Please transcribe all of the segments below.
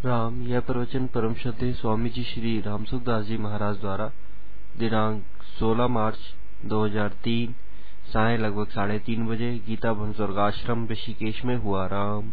राम। यह प्रवचन परम श्रद्धेय स्वामी जी श्री रामसुखदास जी महाराज द्वारा दिनांक 16 मार्च 2003 साय लगभग 3:30 बजे गीता भवन स्वर्गाश्रम ऋषिकेश में हुआ। राम।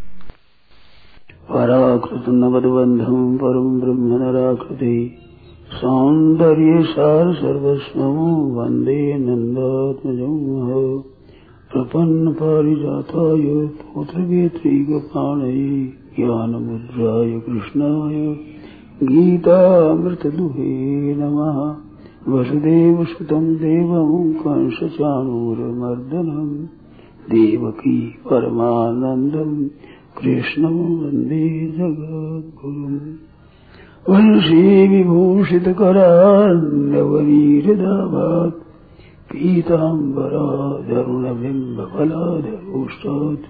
पराकृत नवद्बंधम परम ब्रह्म नराकृति सौंदर्य सार सर्वस्वं वंदे नंदात्मजं प्रपन्न पारिजाताय पुत्रवेत्रीगपाणये ज्ञानमुद्राय कृष्णाय गीतामृतदुहे नमः। वसुदेवसुतं देवं कंसचाणूरमर्दनं देवकी परमानन्दं कृष्णं वन्दे जगद्गुरुम्। वंशी विभूषितकरार्णवनीरदाभात् पीताम्बराधरुणबिम्बफलाधरोष्टात्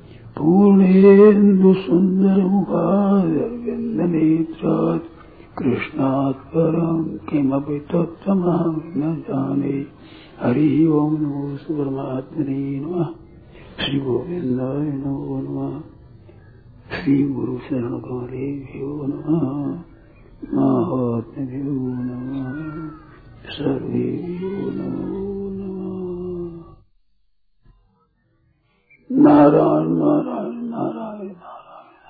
पूर्णेन्दुसुन्दरमुखारविन्दनेत्रात् कृष्णात् परं किमपि तत्त्वमहं न जाने। हरि ओं नमो परमात्मने नमः। श्री गोविन्दाय नमो नमः। श्री गुरु शरण कमलेभ्यो नमः। महात्म्यो नमः। सर्वेभ्यो नमो नमः। नारायण नारायण नारायण नारायण।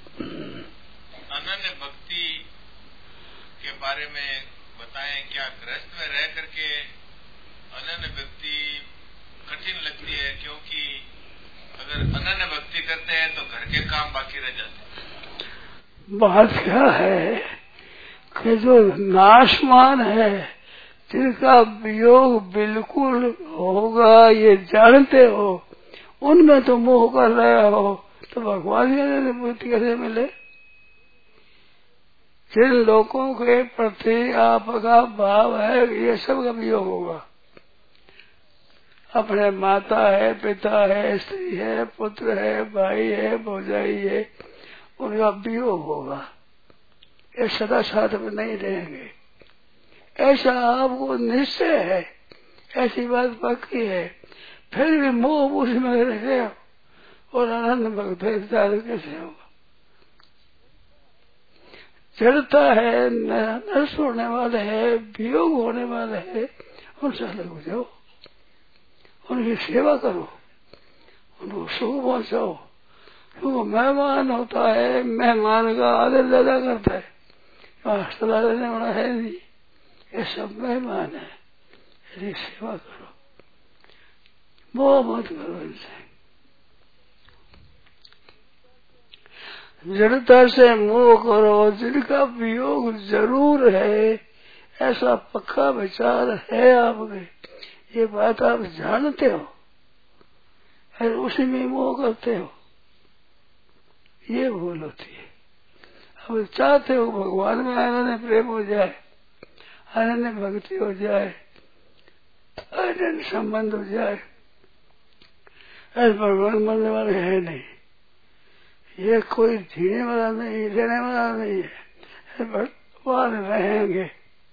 अनन्य भक्ति के बारे में बताएं। क्या गृहस्थ में रह करके अनन्य भक्ति कठिन लगती है? क्योंकि अगर अनन्य भक्ति करते हैं तो घर के काम बाकी रह जाते हैं। बात क्या है कि जो नाशमान है, जिनका वियोग बिल्कुल होगा ये जानते हो, उनमें तो मोह कर रहे हो, तो भगवान की अनुभूति कैसे मिले? जिन लोगों के प्रति आपका भाव है ये सब का वियोग होगा। अपने माता है, पिता है, स्त्री है, पुत्र है, भाई है, भौजाई है, उनका वियोग होगा। ये सदा साथ में नहीं रहेंगे, ऐसा आपको निश्चय है। ऐसी बात पक्की है। फिर भी मोह उसमें रहे और आनंद भक्त कैसे होगा? जड़ता है, नष्ट होने वाले है, वियोग होने वाले है, उनसे अलग हो जाओ, उनकी सेवा करो, उनको सुख पहुंचाओ। क्योंकि मेहमान होता है, मेहमान का आदर ज्यादा करता है। सलाह देने वाला है नहीं, ये सब मेहमान है। यदि सेवा करो, मोह मत करो इनसे। जड़ता से मोह करो। जिनका वियोग जरूर है, ऐसा पक्का विचार है आपके, ये बात आप जानते हो, और उसी में मोह करते हो, ये भूल होती है। अब चाहते हो भगवान में आनंद प्रेम हो जाए, आनंद भक्ति हो जाए, आनंद संबंध हो जाए, ऐसे भगवान मरने वाले है नहीं। ये कोई जीने वाला नहीं, रहने वाला नहीं है, भगवान रहेंगे।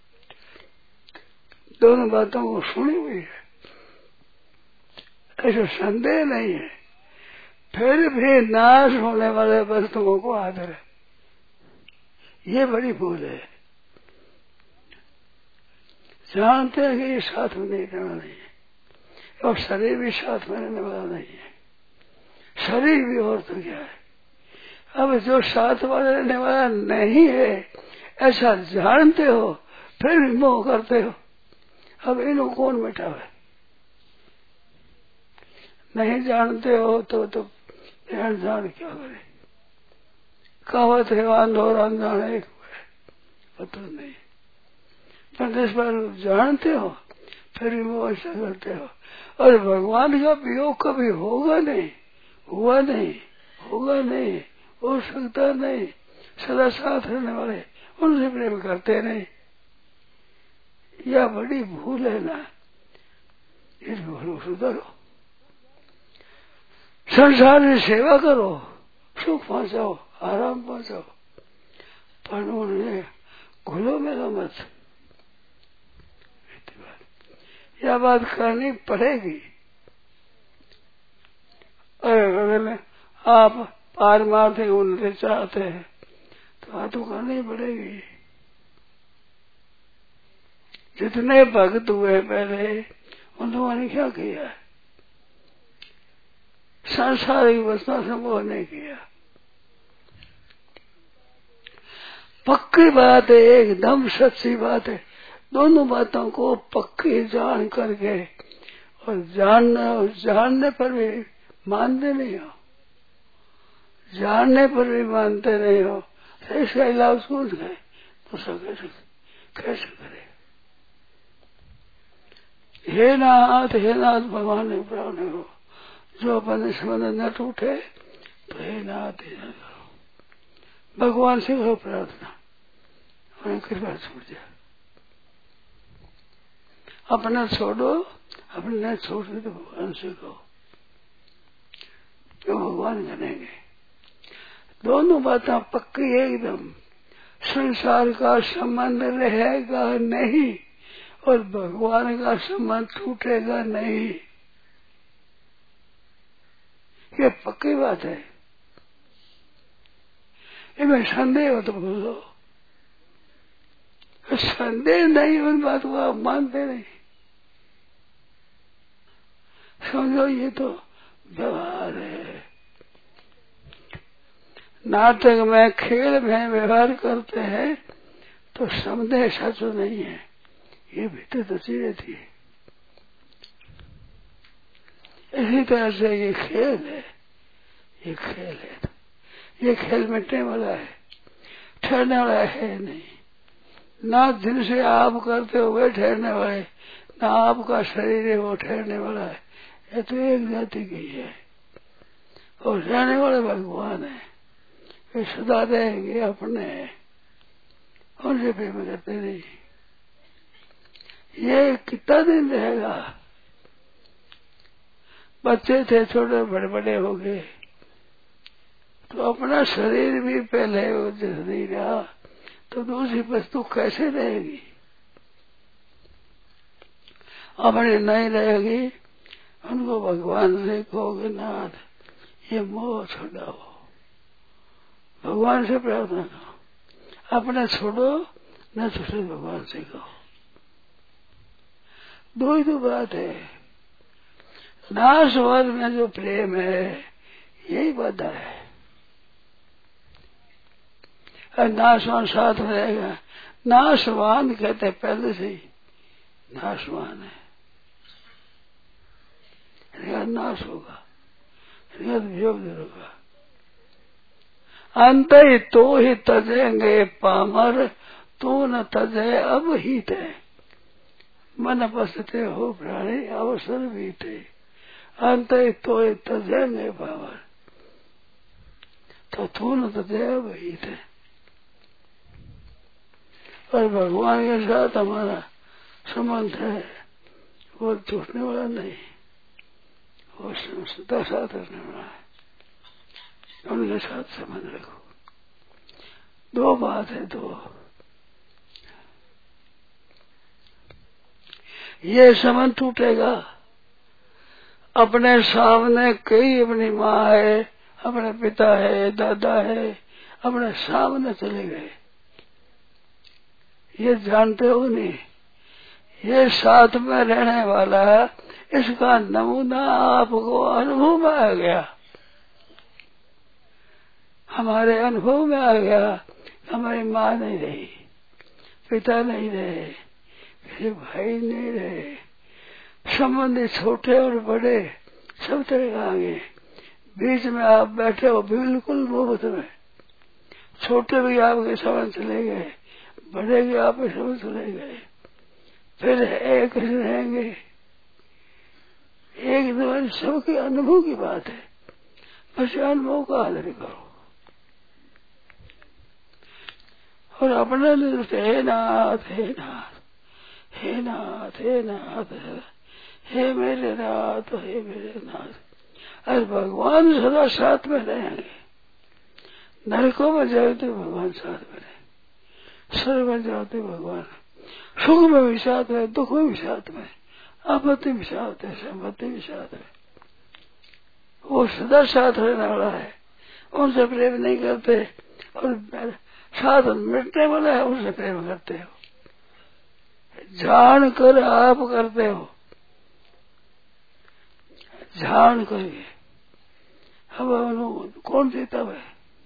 दोनों बातों को सुनी हुई है, ऐसा संदेह नहीं है। फिर भी नाश होने वाले वस्तुओं को आदर है, ये बड़ी भूल है। जानते हैं कि ये साथ में नहीं रहना नहीं है, और शरीर भी साथ में रहने वाला नहीं है। शरीर भी और तो क्या है। अब जो साथ वाले रहने वाला नहीं है, ऐसा जानते हो, फिर भी मोह करते हो। अब इनको कौन मिटावे? नहीं जानते हो तो जान क्या करे? कहावत है, अंधोर अनजान एक पता नहीं। पर जिस बार जानते हो, फिर भी वो ऐसा करते हो। और भगवान का वियोग कभी होगा नहीं, हुआ नहीं, होगा नहीं, हो सकता नहीं। सदा साथ रहने वाले, उनसे प्रेम करते नहीं। यह बड़ी भूल है ना, इस भूल को सुधारो। संसार में सेवा करो, सुख पहुंचाओ, आराम पहुंचाओ, पर उन्हें घुलो मिलो मत। यह बात करनी पड़ेगी। और अगर आप पारमार्थिक उन्नति चाहते हैं बात तो करनी पड़ेगी। जितने भक्त हुए पहले उन लोगों ने क्या किया? सांसारिक वस्तुओं से मोह नहीं किया। पक्की बात है, एकदम सच्ची बात है। दोनों बातों को पक्की जान करके और जानने पर भी मानते नहीं हो, जानने पर भी मानते नहीं हो, इसका इलाज सोच गए तो सब कैसे करे? हे नाथ भगवान ने प्राण हो, जो अपने संबंध न टूटे तो हे नाथ करो, भगवान से करो प्रार्थना, उन्हें कृपा छूट जाए। अपना छोड़ो, अपने न छोड़े तो भगवान से कहो, जो भगवान करेंगे। दोनों बातें पक्की एकदम। संसार का संबंध रहेगा नहीं और भगवान का संबंध टूटेगा नहीं, ये पक्की बात है। इनमें संदेह हो तो बोलो, संदेह नहीं, उन बात को आप मानते नहीं। समझो ये तो व्यवहार है। नाटक में, खेल में व्यवहार करते हैं तो संदेह सच नहीं है, ये भीतर दसी रहती है। इसी तरह से ये खेल है, ये खेल है, ये खेल मिटने वाला है, ठहरने वाला है नहीं। ना जिनसे आप करते हो वे ठहरने वाले, ना आपका शरीर है वो ठहरने वाला है। ये तो एक जाति की है और रहने वाले भगवान है, वे सदा रहेंगे अपने, उनसे प्रेम करते नहीं। ये कितना दिन रहेगा? बच्चे थे छोटे, बड़े बड़े हो गए तो अपना शरीर भी पहले जैसे नहीं रहा तो दूसरी वस्तु कैसे रहेगी? अपने नहीं रहेगी, उनको भगवान से कहोगे नाथ ये मोह छुड़ाओ, भगवान से प्रार्थना करो। अपने छोड़ो न छूटे, भगवान से कहो। दो ही तो बात है। नाशवान में जो प्रेम है यही बात है। नाशवान साथ में रहेगा। नाशवान कहते पहले से ही नाशवान है, नाश होगा, वियोग होगा। अंत ही तो ही तजेंगे पामर, तू न तजे अब ही थे। मन बसते हो प्राणी अवसर भी थे। अंत ही तो ही तजेंगे पामर, तो तू न तजे अब ही थे। और भगवान के साथ हमारा संबंध है, वो टूटने वाला नहीं, वो सदा साथ रहने वाला है। उनके साथ संबंध रखो। दो बात है, दो। ये संबंध टूटेगा, अपने सामने कई, अपनी माँ है, अपने पिता है, दादा है, अपने सामने चले गए, ये जानते हो नहीं, ये साथ में रहने वाला है, इसका नमूना आपको अनुभव में आ गया, हमारे अनुभव में आ गया। हमारी माँ नहीं रही, पिता नहीं रहे, फिर भाई नहीं रहे, संबंधी छोटे और बड़े सब तरह आ गए। बीच में आप बैठे हो बिल्कुल मुफ्त में, छोटे भी आपके समझ चले गए, बड़े भी आपके समझ चले गए, फिर एक रहेंगे। एक दो सबके अनुभव की बात है, बस अनुभव का आदर करो। और अपना निर्णय, हे नाथ हे नाथ हे नाथ हे नाथ, हे मेरे नाथ हे मेरे नाथ। अरे भगवान सदा साथ में रहेंगे। नरकों में जाए तो भगवान साथ में रहे, स्वर्ग में जाते भगवान, सुख में भी साथ है, दुख में भी साथ में, आपत्ति भी साथ है, संपत्ति भी साथ है। वो सदा साथ रहने वाला है। उनसे प्रेम नहीं करते और साधन मिटने वाला है, उससे प्रेम करते हो। जान कर आप करते हो, जान करके। अब कौन देता है?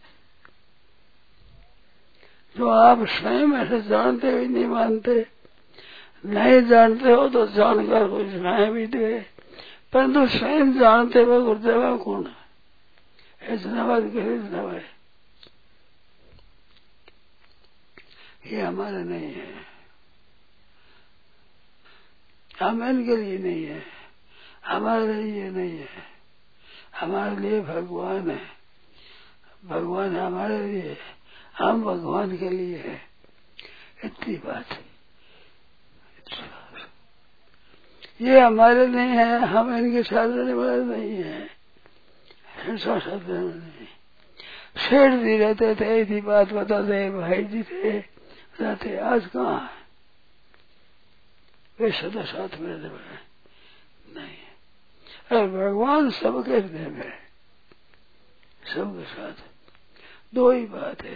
जो आप स्वयं ऐसे जानते हुए नहीं मानते, नहीं जानते हो तो जानकर कोई सुनाए भी दे, परंतु स्वयं जानते हुए गुरुदेव कौन है? धन्यवाद करे धन्यवाद, ये हमारे नहीं है, हम इनके लिए नहीं है, हमारे लिए नहीं है, हमारे लिए भगवान है, भगवान हमारे लिए, हम भगवान के लिए है। इतनी बात है, ये हमारे नहीं है, हम इनके साथ रहने वाले नहीं है, हिंसा साथ रहने नहीं। सेठ जी रहते थे, इतनी बात बताते, भाई जी थे रहते, आज कहाँ है? वे सदा साथ में रहने वाले नहीं। अरे भगवान सबके हृदय में, सबके साथ। दो ही बात है,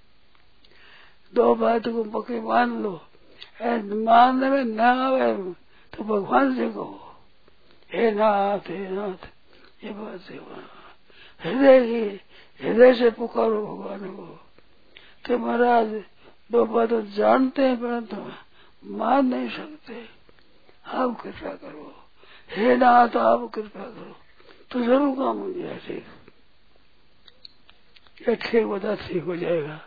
दो बात को पक्की मान लो। मानने में न आवे तो भगवान से कहो, हे नाथ, हे नाथ, ये बात से हृदय की, हृदय से पुकारो भगवान को। तो महाराज दो बातें जानते हैं परंतु मान नहीं सकते, आप कृपा करो, हे नाथ आप कृपा करो, तो जरूर काम हो जाए ठीक, या ठीक बता ठीक हो जाएगा।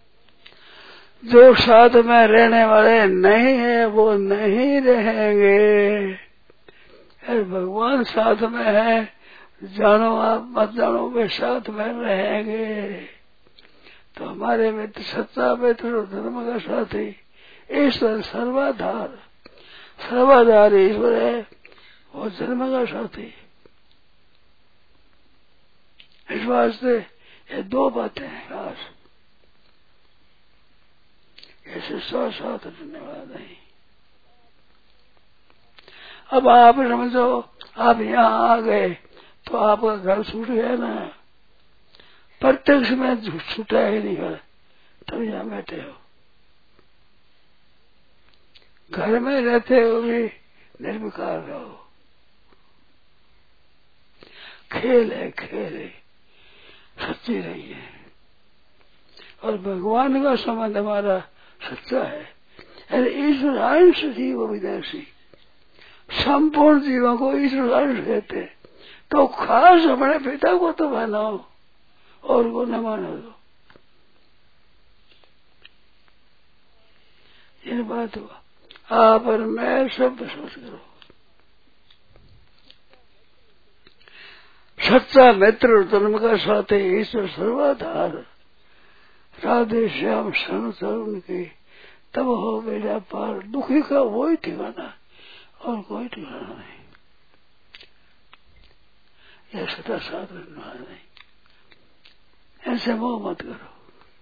जो साथ में रहने वाले नहीं है वो नहीं रहेंगे। भगवान साथ में है, जानो आप मत जानो, वे साथ में रहेंगे। तो हमारे मित्र, सच्चा मित्र और धर्म का साथी ईश्वर सर्वाधार, सर्वाधार ईश्वर है और धर्म का साथी। इस वास्ते ये दो बातें हैं खास, ऐसे साथ रहने वाला नहीं। अब आप समझो, आप यहाँ आ गए तो आपका घर छूट गया ना, प्रत्यक्ष में छूटा ही नहीं घर, तब यहाँ बैठे हो। घर में रहते हो भी निर्विकार रहो, खेल है, खेल है, सच्ची रही है। और भगवान का संबंध हमारा सच्चा है। अरे ईश्वर अंश जीव विदेशी, संपूर्ण जीवों को ईश्वर अंश कहते, तो खास हमारे पिता को तो मानो और को न मानो दो। ये बात हुआ, आप और मैं शब्द सोच करो। सच्चा मित्र और जन्म का साथ ईश्वर सर्वाधार, राधे श्याम शरण तरुण के, तब हो बेड़ा पार। दुखी का वही ठिकाना और कोई ठिकाना नहीं, यह सदा साथ रहने वाला नहीं। ऐसे मोह मत करो,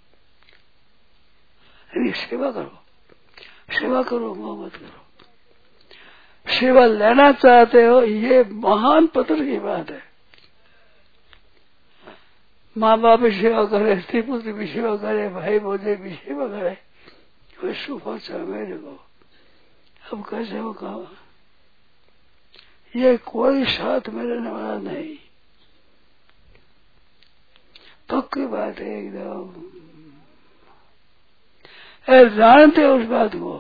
अरे सेवा करो, सेवा करो, मोह मत करो। सेवा लेना चाहते हो, ये महान पत्र की बात है। माँ बाप भी सेवा करे, स्त्री पुत्र भी सेवा करे, भाई भौजे भी सेवा करे, कोई सुख पहुंचा मेरे को। अब कैसे हो कहा, ये कोई साथ में रहने वाला नहीं, पक्की बात है एकदम। जानते हो उस बात को,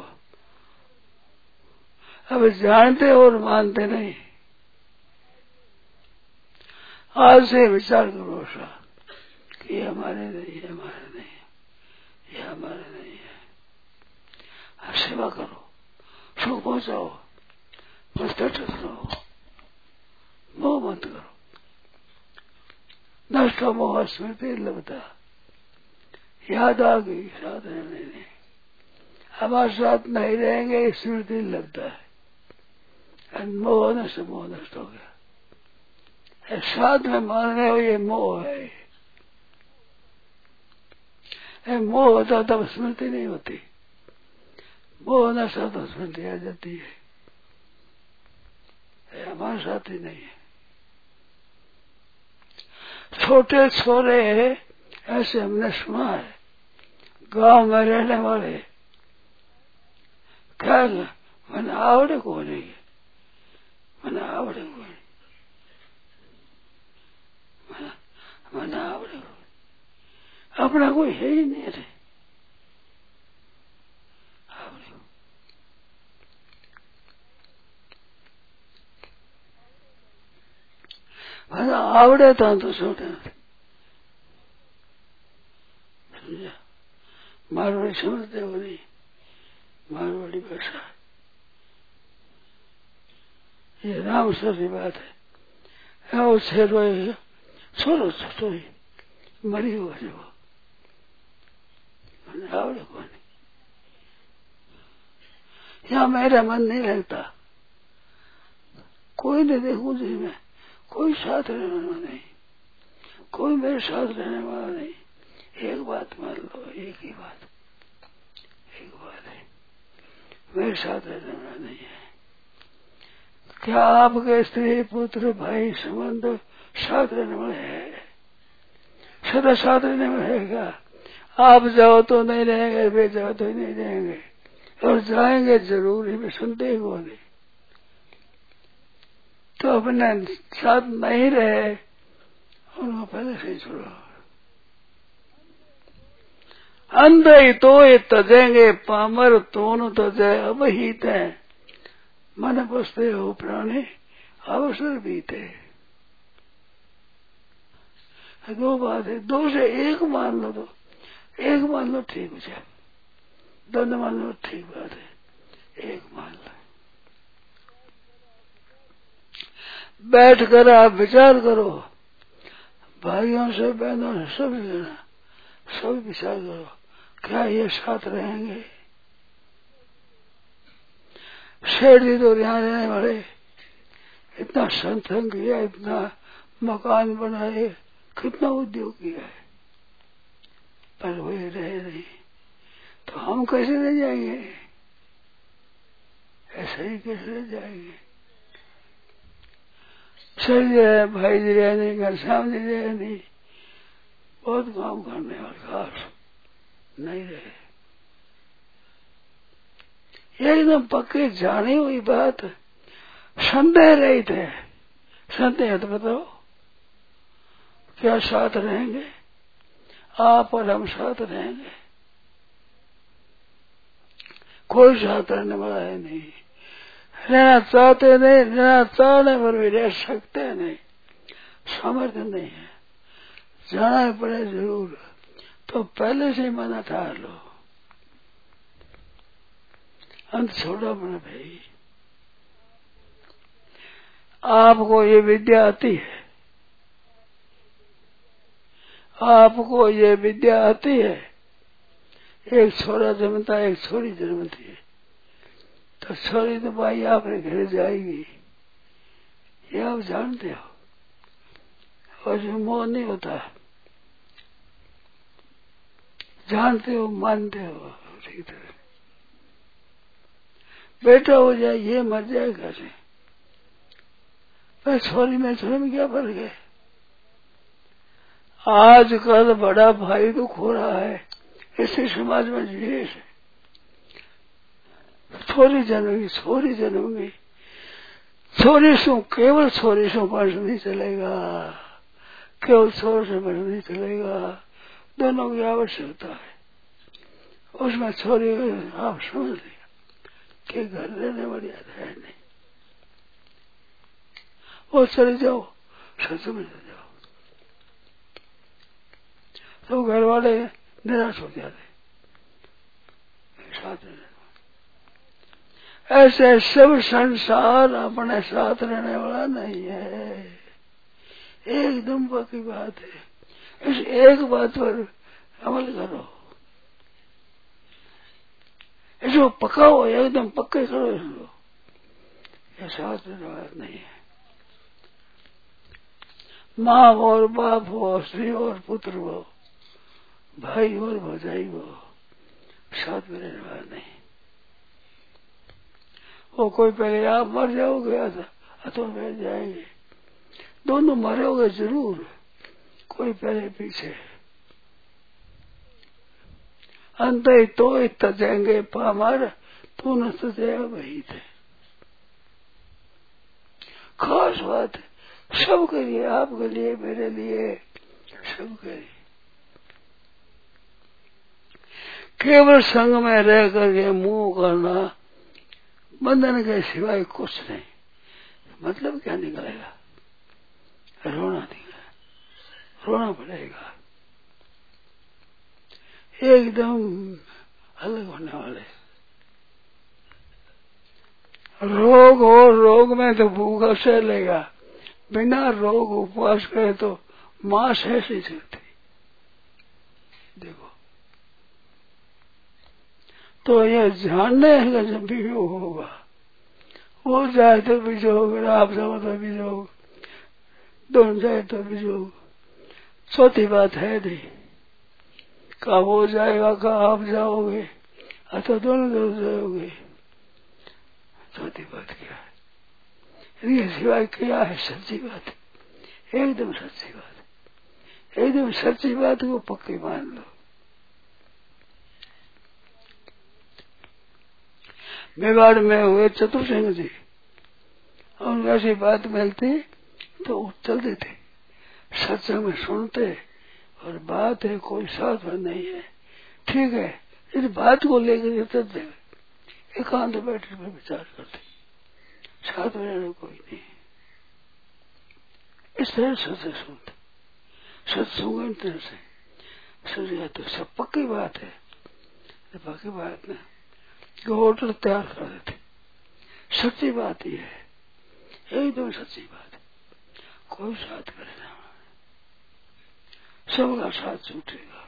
अब जानते हो और मानते नहीं। आज से विचार करो सा, ये हमारे नहीं है, हमारे नहीं है, ये हमारे नहीं है। सेवा करो, सुख पहुंचाओ, मस्त रहो, मोह मत करो। नष्ट मोह स्मृति लभता, याद आ गई साथ रहने नहीं, हमारे साथ नहीं रहेंगे स्मृति लगता है, मोह नष्ट, मोह नष्ट हो गया। साथ में मानने हो ये मोह है, मोह होता तब स्मृति नहीं होती, मोह नशा तो स्मृति आ जाती है। हमारे साथ ही नहीं है। छोटे छोरे ऐसे हमने सुना है, गांव में रहने वाले क्या मन आवड़े को नहीं, मन आवड़े को नहीं, मन आवड़े को अपना कोई है ही नहीं रे। आवड़े था तो छोटे समझा। मारवाड़ी समझते हो नहीं, मारवाड़ी भाषा ये राम सर की बात है। वो शेरो छोड़ो छोटो ही मरी हुआ जो आवड़े को नहीं। यहाँ मेरा मन नहीं लगता, कोई नहीं देखू जी मैं, कोई साथ रहने वाला नहीं, कोई मेरे साथ रहने वाला नहीं। एक बात मान लो, एक ही बात, एक बात है, मेरे साथ रहने वाला नहीं है। क्या आपके स्त्री पुत्र भाई संबंध साथ रहने वाले है? सदा साथ रहने वाले है क्या? आप जाओ तो नहीं रहेंगे, वे जाओ तो नहीं रहेंगे, और जाएंगे जरूर, इसमें संदेह हो नहीं। तो अपने साथ नहीं रहे उनको पहले से छोड़ो। अंधे तो तजेंगे पामर तोन तजे अब ही तय मन बसते हो प्राणी अवसर बीते। दो बात है, दो से एक मान लो, तो एक मान लो ठीक हो जाए, दोनों मान लो ठीक बात है, एक मान लो। बैठ कर आप विचार करो, भाइयों से बहनों से सब विचार करो, क्या ये साथ रहेंगे? शेर जी तो यहाँ रहने वाले इतना संतन किया, इतना मकान बनाए, कितना उद्योग किया है, पर वे रहे नहीं, तो हम कैसे रह जाएंगे? ऐसे ही कैसे रह जाएंगे? सर जी रहे, भाई जी रहे नहीं, घनश्याम जी रहे नहीं, बहुत काम करने वाले खास नहीं रहे। एकदम पक्के जानी हुई बात, संदेह रही थे, संदेह तो बताओ क्या साथ रहेंगे? आप और हम साथ रहेंगे? कोई साथ रहने वाला है नहीं, रहना चाहते नहीं, रहना चाहने पर भी रह सकते नहीं, सामर्थ्य नहीं है, जाना पड़े जरूर, तो पहले से मना ठार लो, अंत छोड़ो अपना भाई। आपको ये विद्या आती है, आपको ये विद्या आती है, एक छोरा जन्मता एक छोरी जन्मती है, तो छोरी तो भाई आपके घर जाएगी, ये आप जानते हो, और जो मोह नहीं होता, जानते हो, मानते हो ठीक तरह। बेटा हो जाए, ये मर जाए घर से, पर छोरी में क्या फर्क है? आजकल बड़ा भाई दुख हो रहा है, इसी समाज में जिए से छोरी जन्मेगी, छोरी जन्मेगी, छोरी से केवल छोरी से वंश नहीं चलेगा, केवल छोर से वंश नहीं चलेगा, दोनों की आवश्यकता है। उसमें छोरी आप समझ लिया कि घर रहने वाली है नहीं, वो चले जाओ, सच में जाओ, तो घर वाले निराश हो जाते, साथ रहने। ऐसे सब संसार अपने साथ रहने वाला नहीं है, एकदम पक्की बात है। इस एक बात पर अमल करो, इसको पकाओ, एकदम पक्के करो इसको, ये साथ रहने वाला नहीं है। माँ और बाप हो, स्त्री और पुत्र हो, भाई और भौजाई हो, साथ में रहने वाला नहीं। वो कोई पहले आप मर जाओगे अथवा बैठ जाएंगे, दोनों मरोगे जरूर, कोई पहले पीछे। अंत ही तो तजेंगे पामर, तू न तजे वही थे। खास बात है, सबके लिए, आपके लिए, मेरे लिए, सबके लिए। केवल संग में रह करके मुंह करना, बंधन के सिवाय कुछ नहीं। मतलब क्या निकलेगा? रोना निकलेगा, रोना पड़ेगा, एकदम अलग होने वाले। रोग हो, रोग में तो भूखा सह लेगा, बिना रोग उपवास करे तो मांस ऐसी चलती। देखो, तो यह जानने का जब भी होगा, वो जाए तो भी जोग, आप जाओ तो भी जोग, दोनों जाए तो भी जोग। चौथी बात है नहीं, कब हो जाएगा, कब आप जाओगे, अथवा दोनों जाओगे। चौथी बात क्या है? ये सिवाय क्या है? सच्ची बात है, एकदम सच्ची बात है, एकदम सच्ची बात को पक्की मान लो। मेवाड़ में हुए चतुर्सिंह जी, और वैसी बात मिलती तो चलते थे, सत्संग में सुनते, और बात है कोई साथ में नहीं है, ठीक है, इस बात को लेकर चलते, एकांत बैठक में विचार करते, साथ में रहने कोई नहीं। इस तरह सत्संग सुनते, सत्संग तरह से सुन तो सब पक्की बात है। पक्की बात ना होटल तैयार कर देते, सच्ची बात ही है, एकदम सच्ची बात है, कोई साथ करेगा, सबका साथ छूटेगा।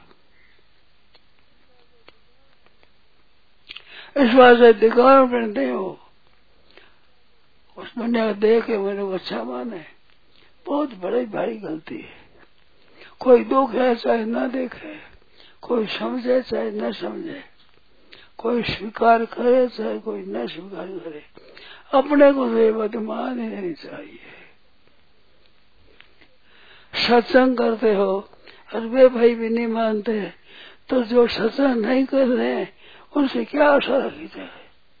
इस बात से दिखाव पहनते हो, उस बंदे को देख के मेरे को अच्छा माने, बहुत बड़ी भारी गलती है। कोई दुख है चाहे न देखे, कोई समझे चाहे न समझे, कोई स्वीकार करे चाहे कोई न स्वीकार करे, अपने को तो मान ही नहीं चाहिए। सत्संग करते हो और वे भाई भी नहीं मानते, तो जो सत्संग नहीं कर रहे उनसे क्या आशा रखी जाए?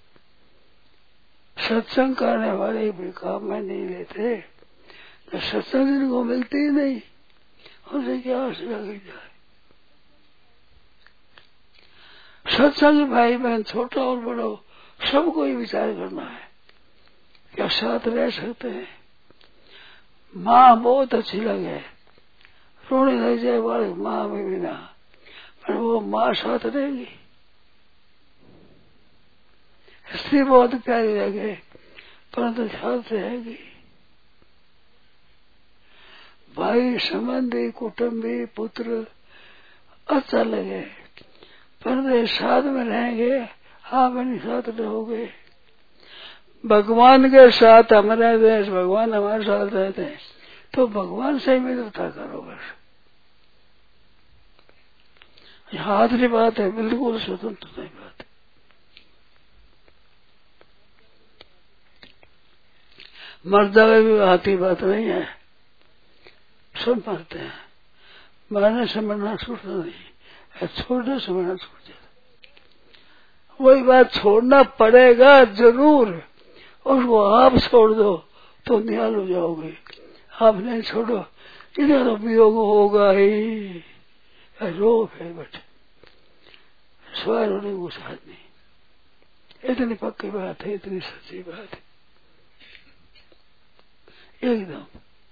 सत्संग करने वाले भी काम में नहीं लेते, तो सत्संग जिनको मिलती ही नहीं, उनसे क्या आशा रखी जाए? सत्संग भाई बहन, छोटा और बड़ा, सबको ही विचार करना है, क्या साथ रह सकते हैं? माँ बहुत अच्छी लगे, रोने लग जाए वाले माँ में बिना, पर वो माँ साथ रहेगी। स्त्री बहुत प्यारी लगे, परंतु साथ रहेगी। भाई, संबंधी, कुटुंबी, पुत्र अच्छा लगे, पर साथ में रहेंगे, आप नहीं साथ रहोगे। भगवान के साथ हम रहते हैं, भगवान हमारे साथ रहते हैं, तो भगवान से मित्रता करो बस। आखिरी बात है, बिल्कुल स्वतंत्रता की बात है। मर्दा भी आती बात नहीं है, सब मरते हैं, मरने से मरना छूटता नहीं, छोड़ने से मरना छूट जाता। वही बात, छोड़ना पड़ेगा जरूर, उसको आप छोड़ दो तो निहाल हो जाओगे, आप नहीं छोड़ो इधर तो वियोग होगा ही। रोग है बट सवार होने को साथ नहीं, इतनी पक्की बात है, इतनी सच्ची बात है, एकदम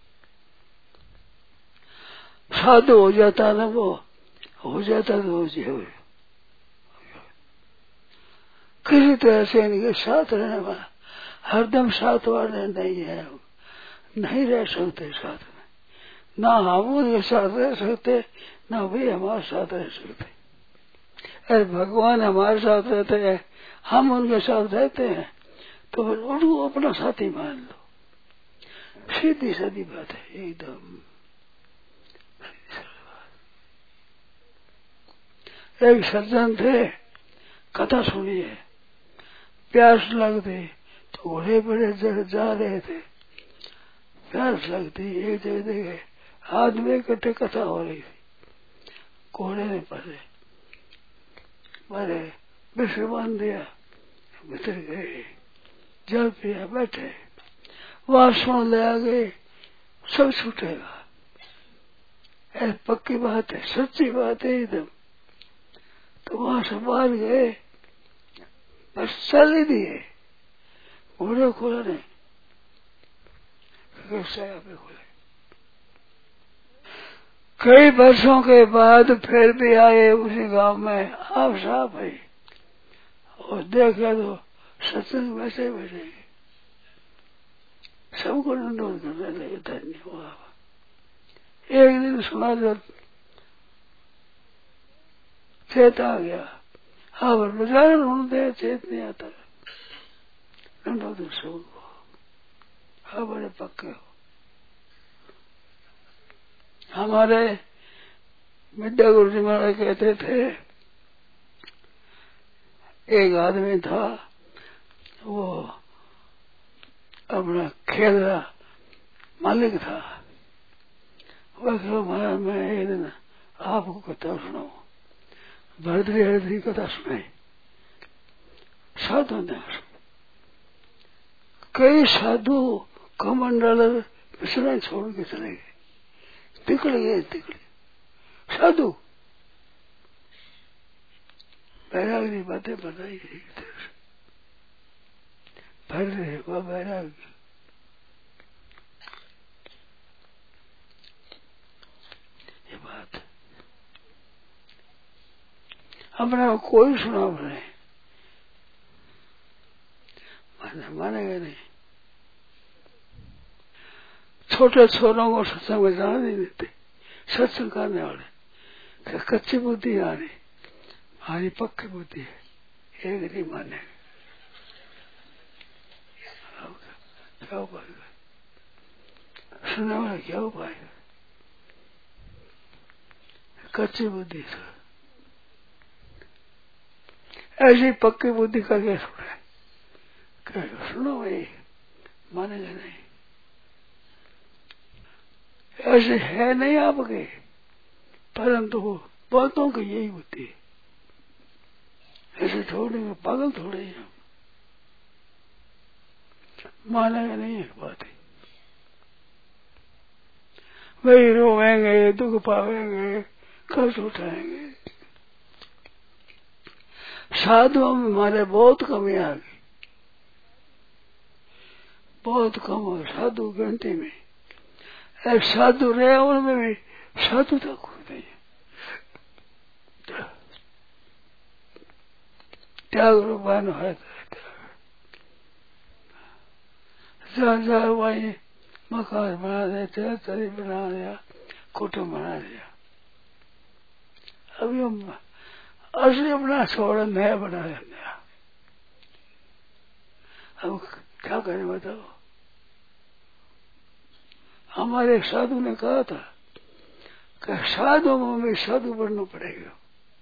साधु हो जाता ना, वो हो जाता तो हो किसी तरह से इनके साथ रहने वाला, हरदम साथ वाले नहीं है, नहीं रह सकते साथ में, ना हम उनके साथ रह सकते, ना वे हमारे साथ रह सकते। अरे भगवान हमारे साथ रहते हैं, हम उनके साथ रहते हैं, तो फिर उनको अपना साथी मान लो, सीधी सादी बात है, एकदम। एक सज्जन थे, कथा सुनी है, प्यास लगती तो घोड़े बड़े जा रहे थे, प्यास लगती, एक जगह देखे आदमी इकट्ठे कथा हो रही थी, घोड़े ने पड़े, मारे बिस्र बांध दिया, भीतर गए, जल पिया, बैठे, वहां सुन ले आगे सब छूटेगा। ऐसी पक्की बात है, सच्ची बात है एकदम। तो वहां से बाहर गए, बस चल ही दिए, घोड़े खोला नहीं, पे खोले। कई वर्षों के बाद फिर भी आए उसी गांव में, आप साहब भाई, और देखा तो सत्संग वैसे बैठे, सबको अनुरोध करने लगे, धन्यवाद। एक दिन सुना जो चेत आ गया, हाँ बाजार ढूंढते चेत नहीं आता, ढूंढो तो सबको, हाँ बड़े पक्के हो। हमारे विद्या गुरु जी महाराज कहते थे, एक आदमी था, वो अपना खेल का मालिक था। वह कहो महाराज मैं एक दिन आपको कथा सुनाऊं, भरतरी हरतरी कथा सुनाई, साधु ने कई साधु कमंडल विश्राम छोड़ के चले गए, निकल गए साधु, बैराग की बातें बताई गई, भर रहे वह बैराग। ये बात अपना कोई सुना नहीं, मानेगा नहीं। छोटे छोरों को सत्संग में जाने नहीं देते, सत्संग करने वाले कच्ची बुद्धि आ रही, हमारी पक्की बुद्धि है, एक नहीं मानेगा। क्या उपाएगा, सुनने वाला क्या उपाएगा, कच्ची बुद्धि से ऐसी पक्की बुद्धि का क्या सुने, क्या सुनो भाई, मानेगा नहीं। ऐसे है नहीं आपके, परंतु बहुतों की यही बुद्धि है, ऐसे छोड़ेंगे पागल थोड़े ही, मानेगा नहीं एक बात है। वही रोएंगे, दुख पावेंगे, कर्ज उठाएंगे। साधुओं में हमारे बहुत कमी आ गई, बहुत कम हो साधु गिनती में। एक साधु रहे उनमें भी साधुता कोई नहीं है, त्याग रूपान है, जा वही मकान बना देते, तरी बना दिया, कुटुम्ब बना दिया। अभी हम असली अपना छोड़ नया बना नया, अब क्या करें बताओ। हमारे एक साधु ने कहा था कि साधु में साधु बनना पड़ेगा,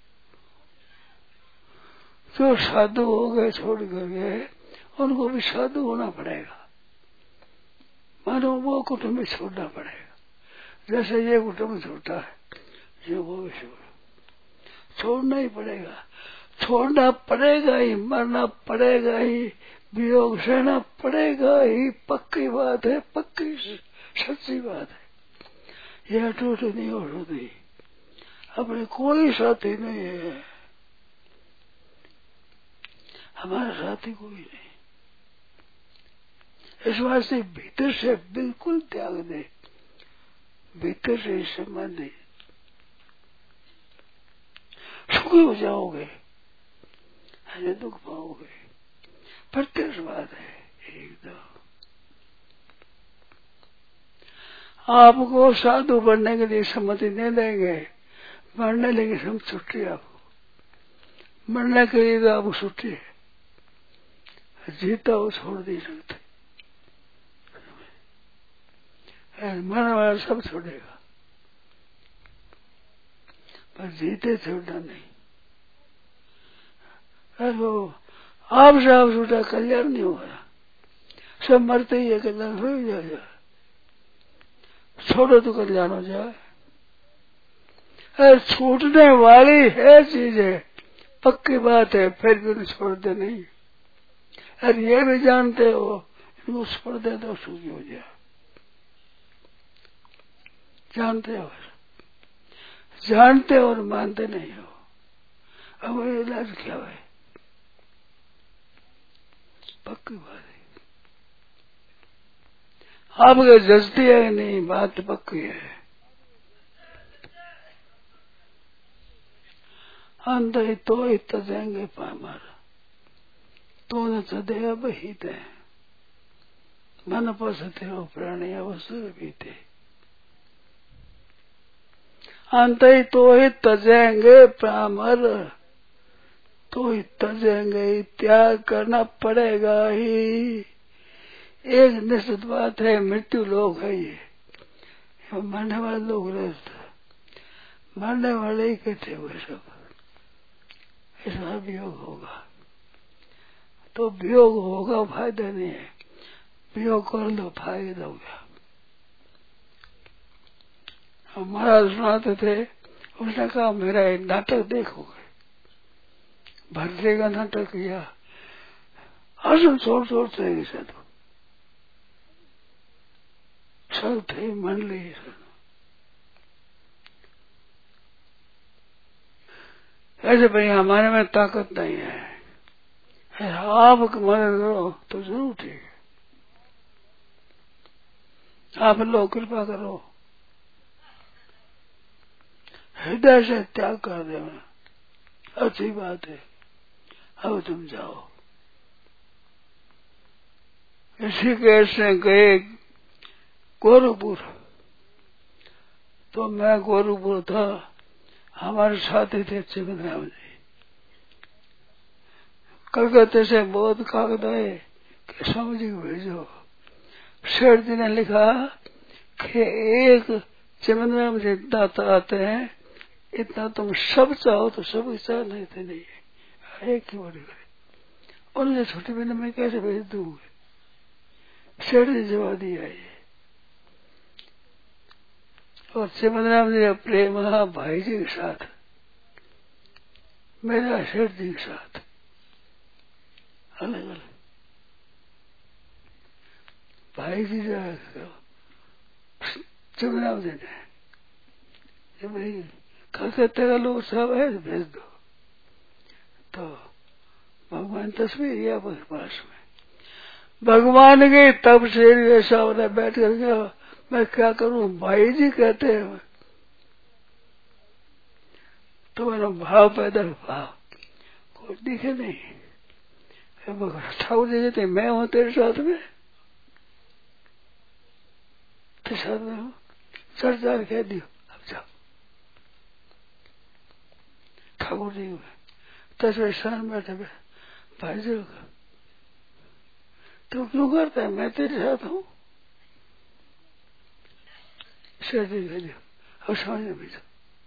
जो साधु हो गए छोड़ कर गए उनको भी साधु होना पड़ेगा, मानो वो कुटुंब छोड़ना पड़ेगा। जैसे ये कुटुंब छोटा है, ये वो भी छोड़ना ही पड़ेगा, छोड़ना पड़ेगा ही, मरना पड़ेगा ही, वियोग सहना पड़ेगा ही, पक्की बात है, पक्की सच्ची बात है। यह अटूट नहीं हो सकती, अपने कोई साथी नहीं है, हमारा साथी कोई नहीं। इस वास्ते भीतर से बिल्कुल त्याग दे, भीतर से संबंध है, सुखी हो जाओगे, हमें दुख पाओगे, प्रत्यक्ष बात है एकदम। आपको साधु बनने के लिए सम्मति नहीं देंगे, मरने लगे हम छुट्टी, आपको मरने के लिए तो आपको छुट्टी है, जीता वो छोड़ नहीं सकते, मरने वाला सब छोड़ेगा, पर जीते छोड़ना नहीं। आपसे आप छूटा कल्याण नहीं हो रहा, सब मरते ही है, कल्याण हो ही जाएगा, छोड़ो तो कल्याण हो जाए। छूटने वाली है चीजें, पक्की बात है, फिर भी उन्हें छोड़ते नहीं। अरे ये भी जानते हो इनको छोड़ दे तो सुखी हो जाए, जानते हो, जानते हो और मानते नहीं हो। अब ये इलाज क्या है? पक्की बात है। आपके जजती है नहीं, बात पक्की है। अंत ही तो ही तजेंगे पामर, तो न तदे अब हित है, मन पसते हो प्राणी अवसर बीते। अंत ही तो ही तजेंगे पामर, तो ही तजेंगे, त्याग करना पड़ेगा ही। एक निश्चित बात है, मृत्यु लोग है ये मरने वाले लोग रहते, मरने वाले ही कहते हुए सब, ऐसा वियोग होगा तो वियोग होगा, फायदा नहीं है, वियोग कर लो फायदा होगा। हम महाराज सुनाते थे, उसने कहा मेरा एक नाटक देखोगे, भरते का नाटक किया, हसन छोड़ छोड़ते साधु सब थे मंडली, ऐसे भाई हमारे में ताकत नहीं है, आप मदद करो तो जरूर ठीक है, आप लोग कृपा करो, हृदय से त्याग कर देना, अच्छी बात है। अब तुम जाओ। इसी कैसे गए गोरखपुर, तो मैं गोरखपुर था, हमारे साथी थे चिमनराम जी, कलकत्ते से बहुत कागज आए कि स्वामी जी को भेजो। शेठ जी ने लिखा कि एक चिमनराम जी दाता आते हैं, इतना तुम सब चाहो तो सब की चाह नहीं थे, नहीं है एक ही बड़ी करे, उन्हें छोटी बहन मैं कैसे भेज दूंगी? शेठ जी जवाब दिया ये, और चिमनराम जी का प्रेम भाई जी के साथ, मेरा शेठ जी के साथ अलग अलग। भाई जी चिमनराम जी ने भाई कलकत्ते का लोग सब है भेज दो, तो भगवान तस्वीर या पास में भगवान के तब से ऐसा होता बैठ कर गया, मैं क्या करूं, भाई जी कहते हैं, तो मैंने भाव पैदा, भाव कोई दिखे नहीं, ठाकुर जी कहते मैं हूं तेरे साथ में, तेरे साथ में हूं, चर्चा कह दियो, अब जाओ। ठाकुर जी तस्वीर स्थान बैठे भाई जी का, तो क्यों करता है, मैं तेरे साथ हूं, शरीर कह दियो, अब समझ में भी।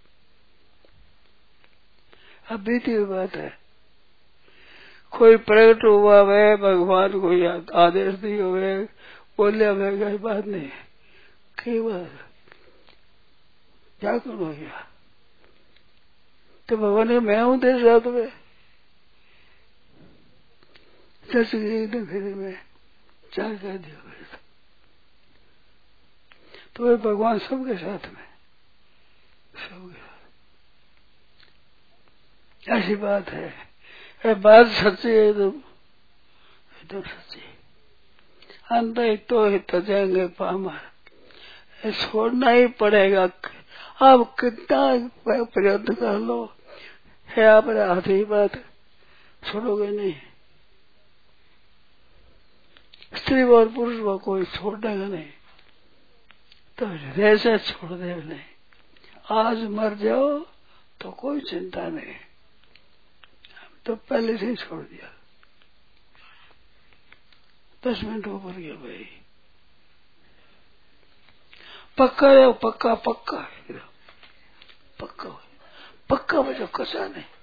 अब बीती हुई बात है, कोई प्रकट हुआ है भगवान को आदेश दी हुए बोले हमें बात नहीं है, कई बार क्या करो गया, तो भगवान ने मैं हूं तेरे साथ में, चर्च एकदम फिर में चार कह दिया, तो भगवान सबके साथ में, सबके साथ, ऐसी बात है, बात सच्ची है, एकदम सच्ची। अंत तो ही तजेंगे पामर, छोड़ना ही पड़ेगा, आप कितना प्रयत्न कर लो, है आप हाथ ही बात छोड़ोगे नहीं, स्त्री और पुरुष को कोई छोड़ेगा नहीं, तो हृदय से छोड़ दे नहीं, आज मर जाओ तो कोई चिंता नहीं, तो पहले से ही छोड़ दिया, 10 मिनट ऊपर गया भाई, पक्का है, पक्का पक्का पक्का पक्का बचो, कसा नहीं।